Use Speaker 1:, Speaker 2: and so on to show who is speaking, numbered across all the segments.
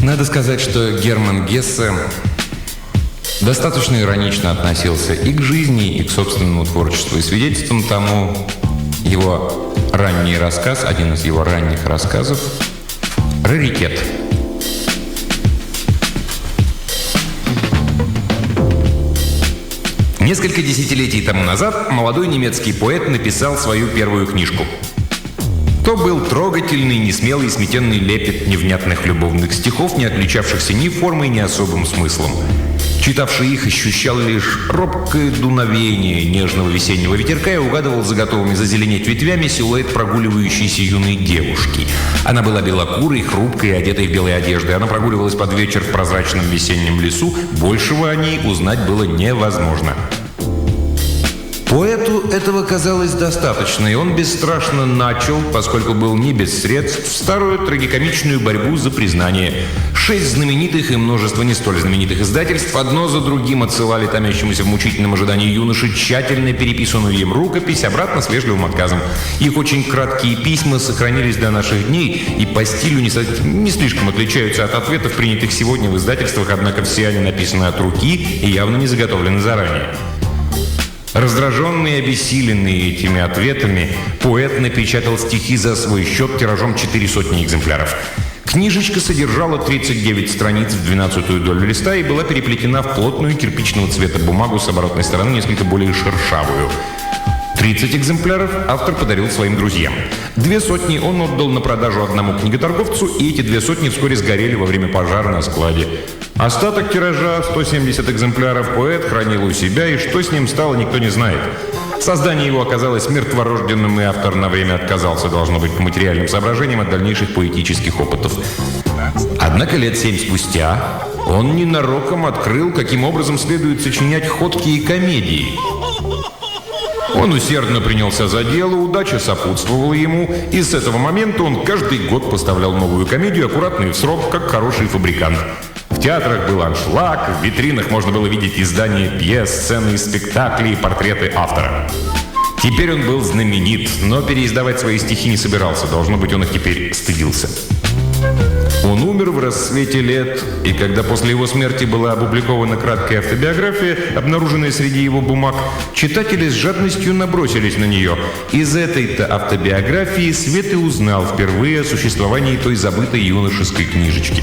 Speaker 1: Надо сказать, что Герман Гессе достаточно иронично относился и к жизни, и к собственному творчеству. И свидетельством тому его ранний рассказ, один из его ранних рассказов «Раритет». Несколько десятилетий тому назад молодой немецкий поэт написал свою первую книжку. То был трогательный, несмелый, сметенный лепет невнятных любовных стихов, не отличавшихся ни формой, ни особым смыслом. Читавший их ощущал лишь робкое дуновение нежного весеннего ветерка и угадывал за готовыми зазеленеть ветвями силуэт прогуливающейся юной девушки. Она была белокурой, хрупкой и одетой в белые одежды. Она прогуливалась под вечер в прозрачном весеннем лесу. Большего о ней узнать было невозможно. Поэту этого казалось достаточно, и он бесстрашно начал, поскольку был не без средств, старую трагикомичную борьбу за признание. 6 знаменитых и множество не столь знаменитых издательств одно за другим отсылали томящемуся в мучительном ожидании юноше тщательно переписанную им рукопись обратно с вежливым отказом. Их очень краткие письма сохранились до наших дней и по стилю не слишком отличаются от ответов, принятых сегодня в издательствах, однако все они написаны от руки и явно не заготовлены заранее. Раздраженный и обессиленный этими ответами, поэт напечатал стихи за свой счет тиражом 400 экземпляров. Книжечка содержала 39 страниц в 12-ю долю листа и была переплетена в плотную кирпичного цвета бумагу с оборотной стороны, несколько более шершавую. 30 экземпляров автор подарил своим друзьям. 200 он отдал на продажу одному книготорговцу, и эти 200 вскоре сгорели во время пожара на складе. Остаток тиража, 170 экземпляров, поэт хранил у себя, и что с ним стало, никто не знает. Создание его оказалось мертворожденным, и автор на время отказался, должно быть, по материальным соображениям от дальнейших поэтических опытов. Однако лет 7 спустя он ненароком открыл, каким образом следует сочинять ходки и комедии. Он усердно принялся за дело, удача сопутствовала ему, и с этого момента он каждый год поставлял новую комедию, аккуратно и в срок, как хороший фабрикант. В театрах был аншлаг, в витринах можно было видеть издания пьес, сцены из спектаклей и портреты автора. Теперь он был знаменит, но переиздавать свои стихи не собирался, должно быть, он их теперь стыдился. Он умер в расцвете лет, и когда после его смерти была опубликована краткая автобиография, обнаруженная среди его бумаг, читатели с жадностью набросились на нее. Из этой-то автобиографии Свет и узнал впервые о существовании той забытой юношеской книжечки.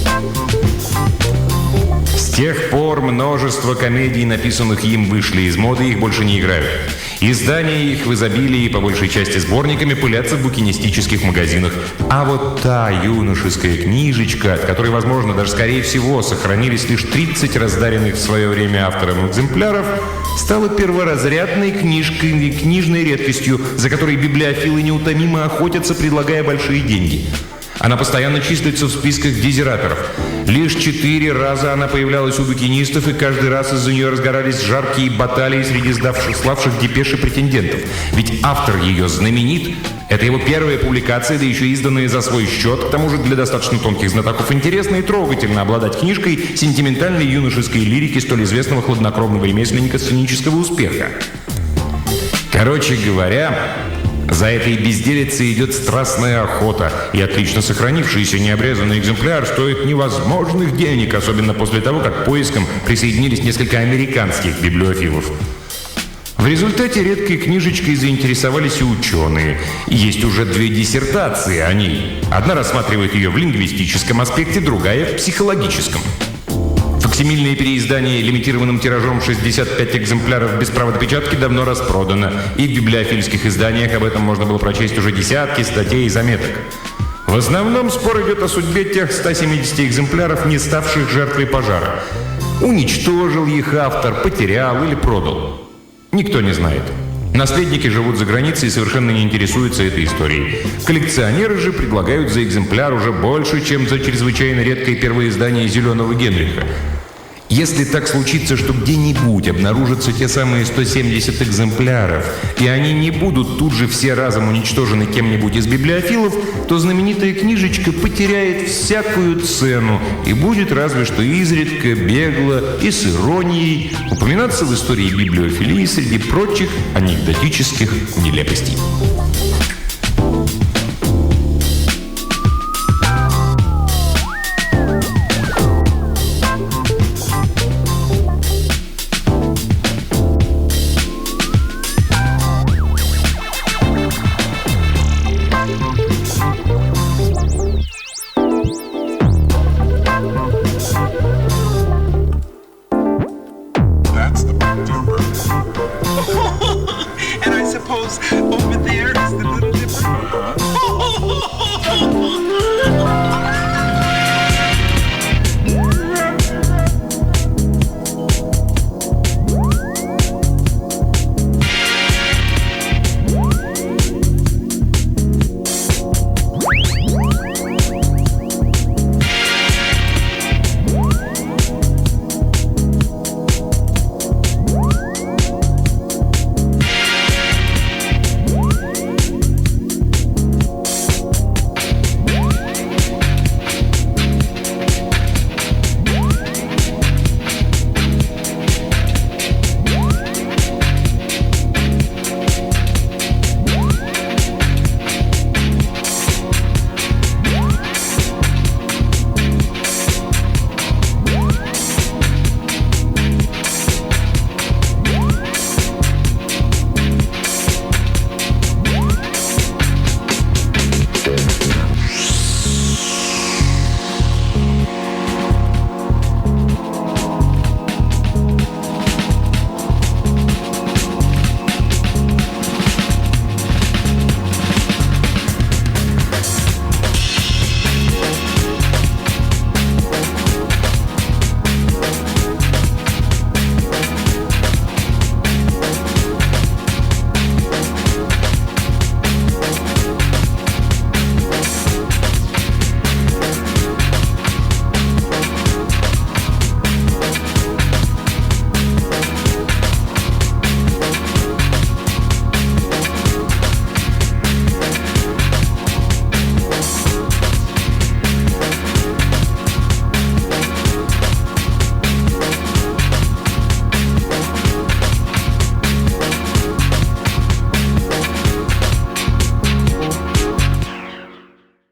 Speaker 1: С тех пор множество комедий, написанных им, вышли из моды, их больше не играют. Издания их в изобилии, по большей части сборниками, пылятся в букинистических магазинах. А вот та юношеская книжечка, от которой, возможно, даже скорее всего, сохранились лишь 30 раздаренных в свое время автором экземпляров, стала перворазрядной книжкой и книжной редкостью, за которой библиофилы неутомимо охотятся, предлагая большие деньги. Она постоянно числится в списках дезираторов. Лишь 4 раза она появлялась у букинистов, и каждый раз из-за нее разгорались жаркие баталии среди славших депеши претендентов. Ведь автор ее знаменит. Это его первая публикация, да еще изданная за свой счет. К тому же для достаточно тонких знатоков интересно и трогательно обладать книжкой сентиментальной юношеской лирики столь известного хладнокровного ремесленника сценического успеха. Короче говоря, за этой безделицей идет страстная охота, и отлично сохранившийся необрезанный экземпляр стоит невозможных денег, особенно после того, как к поискам присоединились несколько американских библиофилов. В результате редкой книжечкой заинтересовались и ученые. Есть уже 2 диссертации о ней. Одна рассматривает ее в лингвистическом аспекте, другая – в психологическом. Факсимильное переиздание лимитированным тиражом 65 экземпляров без права допечатки давно распродано, и в библиофильских изданиях об этом можно было прочесть уже десятки статей и заметок. В основном спор идет о судьбе тех 170 экземпляров, не ставших жертвой пожара. Уничтожил их автор, потерял или продал. Никто не знает. Наследники живут за границей и совершенно не интересуются этой историей. Коллекционеры же предлагают за экземпляр уже больше, чем за чрезвычайно редкое первое издание «Зеленого Генриха». Если так случится, что где-нибудь обнаружатся те самые 170 экземпляров, и они не будут тут же все разом уничтожены кем-нибудь из библиофилов, то знаменитая книжечка потеряет всякую цену и будет разве что изредка, бегло и с иронией упоминаться в истории библиофилии среди прочих анекдотических нелепостей.
Speaker 2: Oh,